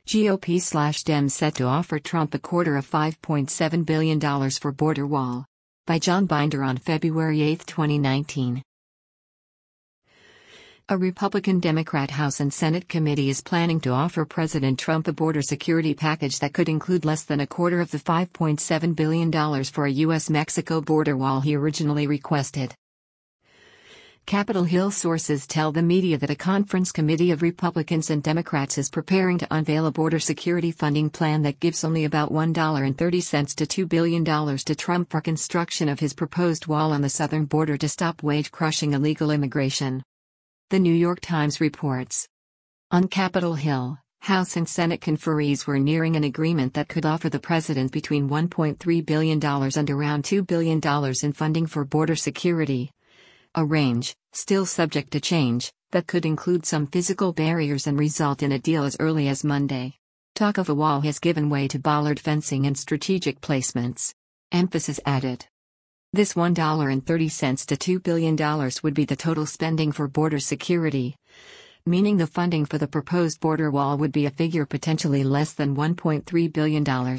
GOP/Dems set to offer Trump a quarter of $5.7 billion for border wall. By John Binder on February 8, 2019. A Republican-Democrat House and Senate committee is planning to offer President Trump a border security package that could include less than a quarter of the $5.7 billion for a U.S.-Mexico border wall he originally requested. Capitol Hill sources tell the media that a conference committee of Republicans and Democrats is preparing to unveil a border security funding plan that gives only about $1.30 to $2 billion to Trump for construction of his proposed wall on the southern border to stop wage-crushing illegal immigration. The New York Times reports. On Capitol Hill, House and Senate conferees were nearing an agreement that could offer the president between $1.3 billion and around $2 billion in funding for border security. A range, still subject to change, that could include some physical barriers and result in a deal as early as Monday. Talk of a wall has given way to bollard fencing and strategic placements. Emphasis added. This $1.30 to $2 billion would be the total spending for border security, meaning the funding for the proposed border wall would be a figure potentially less than $1.3 billion.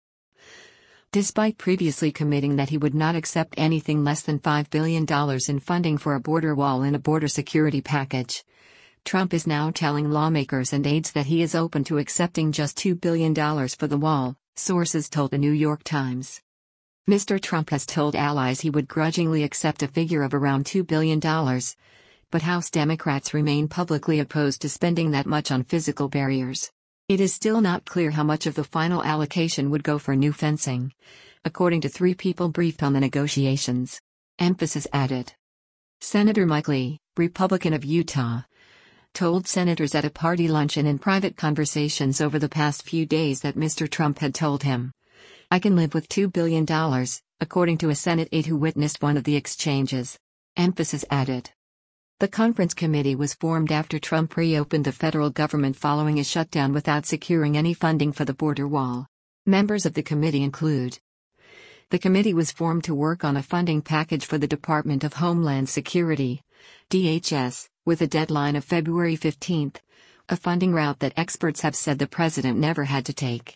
Despite previously committing that he would not accept anything less than $5 billion in funding for a border wall in a border security package, Trump is now telling lawmakers and aides that he is open to accepting just $2 billion for the wall, sources told the New York Times. Mr. Trump has told allies he would grudgingly accept a figure of around $2 billion, but House Democrats remain publicly opposed to spending that much on physical barriers. It is still not clear how much of the final allocation would go for new fencing, according to 3 people briefed on the negotiations. Emphasis added. Senator Mike Lee, Republican of Utah, told senators at a party luncheon in private conversations over the past few days that Mr. Trump had told him, "I can live with $2 billion, according to a Senate aide who witnessed one of the exchanges. Emphasis added. The conference committee was formed after Trump reopened the federal government following a shutdown without securing any funding for the border wall. Members of the committee include. The committee was formed to work on a funding package for the Department of Homeland Security, DHS, with a deadline of February 15, a funding route that experts have said the president never had to take.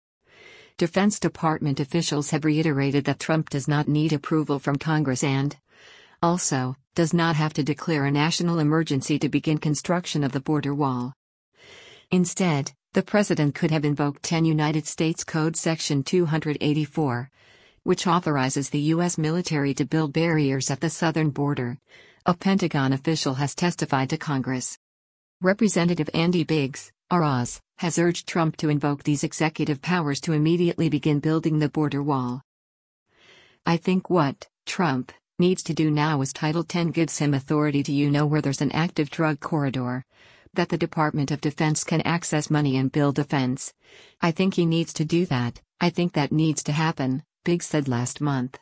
Defense Department officials have reiterated that Trump does not need approval from Congress and, also, does not have to declare a national emergency to begin construction of the border wall. Instead, the president could have invoked 10 United States Code Section 284, which authorizes the U.S. military to build barriers at the southern border, a Pentagon official has testified to Congress. Representative Andy Biggs, ROS, has urged Trump to invoke these executive powers to immediately begin building the border wall. "I think what Trump needs to do now is Title 10 gives him authority to where there's an active drug corridor, that the Department of Defense can access money and build a fence. I think he needs to do that. I think that needs to happen," Biggs said last month.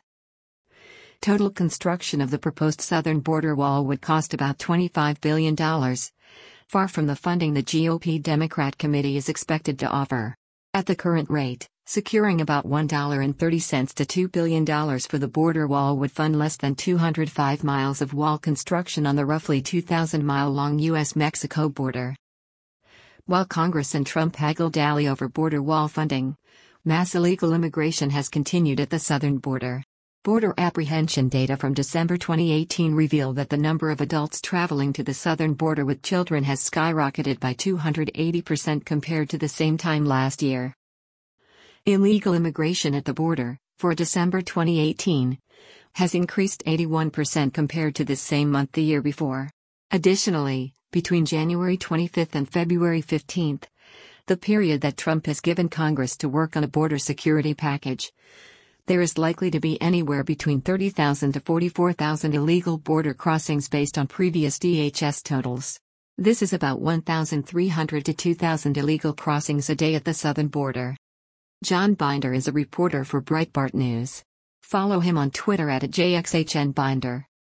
Total construction of the proposed southern border wall would cost about $25 billion, far from the funding the GOP Democrat committee is expected to offer. At the current rate, securing about $1.30 to $2 billion for the border wall would fund less than 205 miles of wall construction on the roughly 2,000-mile-long U.S.-Mexico border. While Congress and Trump haggle-dally over border wall funding, mass illegal immigration has continued at the southern border. Border apprehension data from December 2018 reveal that the number of adults traveling to the southern border with children has skyrocketed by 280% compared to the same time last year. Illegal immigration at the border, for December 2018, has increased 81% compared to this same month the year before. Additionally, between January 25 and February 15, the period that Trump has given Congress to work on a border security package, there is likely to be anywhere between 30,000 to 44,000 illegal border crossings based on previous DHS totals. This is about 1,300 to 2,000 illegal crossings a day at the southern border. John Binder is a reporter for Breitbart News. Follow him on Twitter @JXHNBinder.